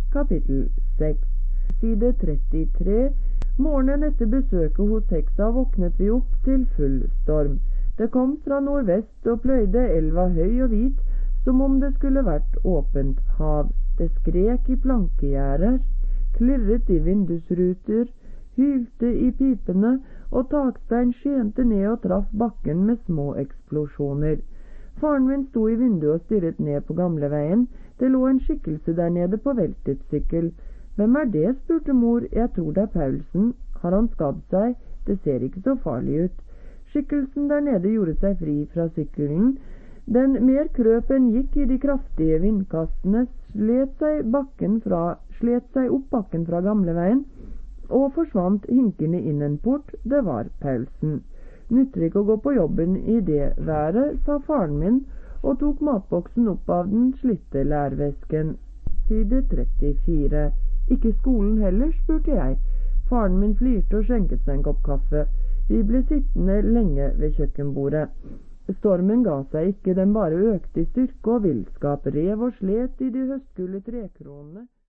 Kapittel 6. Side 33. Morgenen etter besøket hos heksa våknet vi opp til full storm. Det kom fra nordvest og pløyde elva høy og hvit, som om det skulle vært åpent hav. Det skrek i plankegjerder, klirret i vindusruter, hylte i pipene, og takstein skjente ned og traff bakken med små eksplosjoner. Faren min sto i vinduet og stirret ned på gamleveien. Det lå en skikkelse der nede på veltet sykkel. «Hvem er det?» spurte mor. «Jeg tror det er Paulsen. Har han skadd seg? Det ser ikke så farlig ut.» Skikkelsen der nede gjorde seg fri fra sykkelen. Den mer krøp enn gikk i de kraftige vindkastene, slet seg opp bakken fra gamleveien, og forsvant hinkende inn en port. Det var Paulsen. «Nytter ikke å gå på jobben i det været», sa faren min, og tok matboksen opp av den slitte lærvesken. Side 34. «Ikke skolen heller?» spurte jeg. Faren min flirte og skjenket seg en kopp kaffe. Vi ble sittende lenge ved kjøkkenbordet. Stormen ga seg ikke, den bare økte i styrke og villskap, rev og slet i de høstgule trekronene.